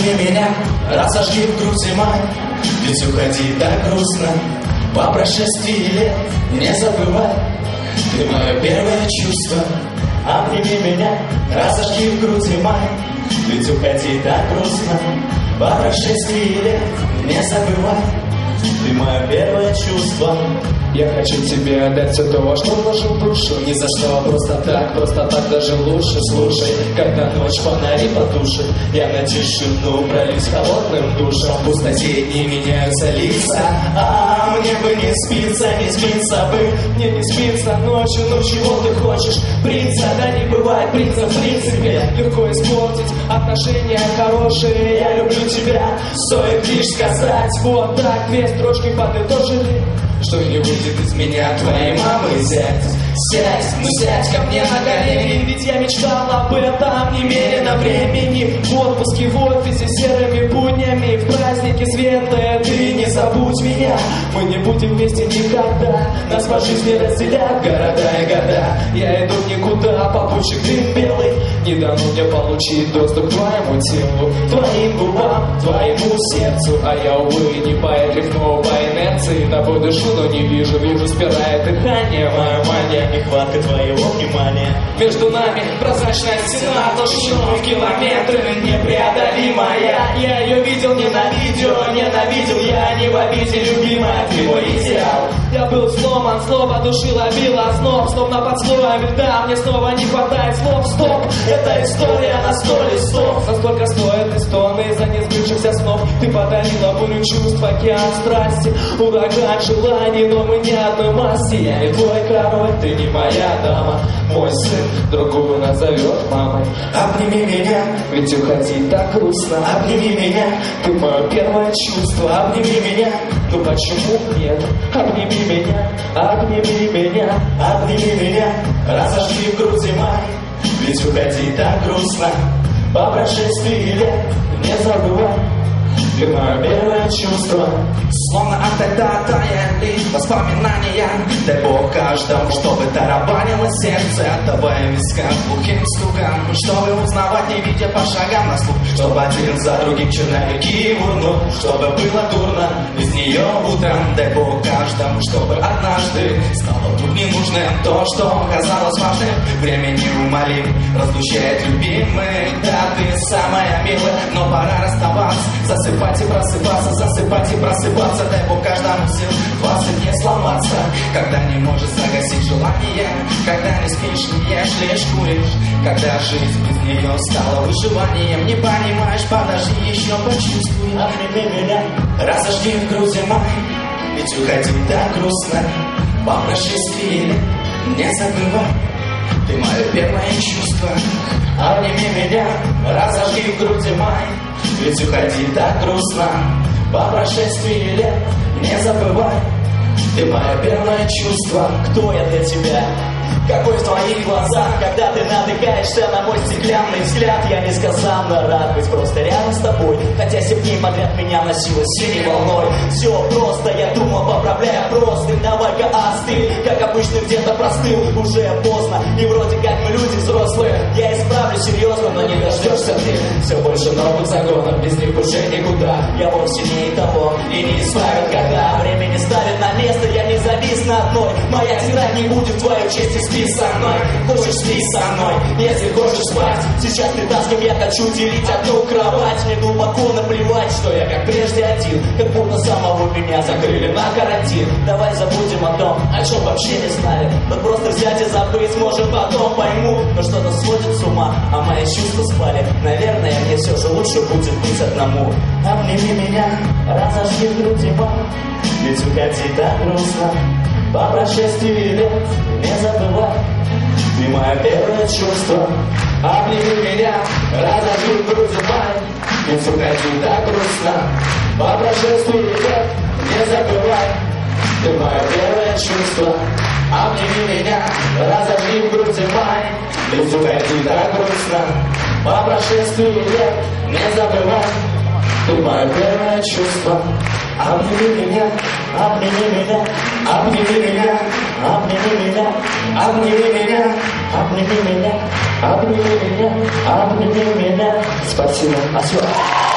Обними меня, разожги в груди май, ведь уходи так грустно. По прошествии лет не забывай, ты мое первое чувство. Обними меня, разожги в груди май, ведь уходи так грустно. По прошествии лет не забывай, ты мое первое чувство. Я хочу тебе отдать все то, что вложил в душу. Ни за что, просто так даже лучше. Слушай, когда ночь фонари потушит, я на тишину прольюсь холодным душем. В пустоте не меняются лица, а мне бы не спится бы. Мне не спится ночью, ну чего ты хочешь? Принца, да не бывает принца в принципе. Легко испортить отношения хорошие. Я люблю тебя, стоит лишь сказать. Вот так, две строчки подытожили, что не выйдет из меня твоей мамы зять. Сядь, ну сядь ко мне на колени, ведь я мечтал об этом немерено времени. В отпуске, в офисе, серыми буднями, в празднике светлые, ты не забудь меня. Мы не будем вместе никогда, нас по жизни разделят города и года. Я иду в никуда, попутчик дым белый, не дано мне получить доступ к твоему телу, твоим губам, твоему сердцу. А я, увы, не поэт, рифму по инерции, тобой дышу, но не вижу спирает дыхание, моя мания. Нехватка твоего внимания. Между нами прозрачная стена, толщиной в километры, непреодолимая. Я ее видел, ненавидел я не в обиде, любимая, ты мой идеал. Я был сломан, слово души ловила озноб, словно под слоем льда, мне снова не хватает слов. Стоп, эта история на 100 листов. Насколько стоят стоны из-за несбывшихся снов. Ты подарила бурю чувств, океан страсти, ураган желаний, но мы не одной масти. Я не твой король, ты не моя дама, мой сын другую назовет мамой. Обними меня, ведь уходи так грустно. Обними меня, ты мое первое чувство. Обними меня, ну почему нет? Обними меня, обними меня, обними меня, разожги в груди май, ведь уходи так грустно. По прошествии лет не забывай, ты мое первое чувство. Словно от тогда таяли воспоминания. Дай Бог каждому, чтобы тарабанило сердце, отдавая виска глухим стукам, чтобы узнавать, не видя по шагам на слух, чтобы один за другим черновики урну, чтобы было дурно без нее утром. Дай Бог каждому, чтобы однажды стало вдруг ненужным то, что казалось важным. Время неумолим разлучает любимых. Да, ты самая милая, но пора расставаться. Засыпать и просыпаться, засыпать и просыпаться. Дай Бог каждому сил хватит не сломаться. Когда не можешь загасить желание, когда не спишь, не ешь, лишь куришь, когда жизнь без нее стала выживанием. Не понимаешь, подожди, еще почувствуй. Обними меня, разожги в груди май, ведь уходи так грустно. По прошествии лет не забывай, ты мое первое чувство. Обними меня, разожги в груди май, ведь уходи так грустно. По прошествии лет не забывай, ты мое первое чувство. Кто я для тебя? Какой в твоих глазах, когда ты натыкаешься на мой стеклянный взгляд? Я несказанно рад быть просто рядом с тобой, хотя 7 дней подряд меня носило синей волной. Все просто, я думал, поправляя простынь. Давай-ка остынь, как обычно где-то простыл. Уже поздно, и вроде как мы люди взрослые. Я исправлю серьезно, но не дождешься ты. Все больше новых загонов, без них уже никуда. Я вовсе не того, и не исправят, когда время не ставит на место. Я не завис на одной, моя тетрадь не будет в твою честь. Спи со мной, хочешь спи со мной, если хочешь спать. Сейчас ты та, с кем я хочу делить одну кровать. Мне глубоко наплевать, что я как прежде один, как будто самого меня закрыли на карантин. Давай забудем о том, о чем вообще не знали. Вот просто взять и забыть, может потом пойму. Но что-то сводит с ума, а мои чувства спали. Наверное, мне все же лучше будет быть одному. Обними меня, разожги в груди май, ведь уходи так грустно. По прошествии лет не забывай, ты мое первое чувство. Обними меня, разожги в груди май, ведь уходи так грустно. По прошествии лет не забывай, ты мое первое чувство. Обними меня, разожги в груди май, ведь уходи так грустно. По прошествии лет не забывай, ты мое первое чувство. Обними меня, обними меня, обними меня, обними меня, обними меня, обними меня, обними меня, обними меня. Спасибо.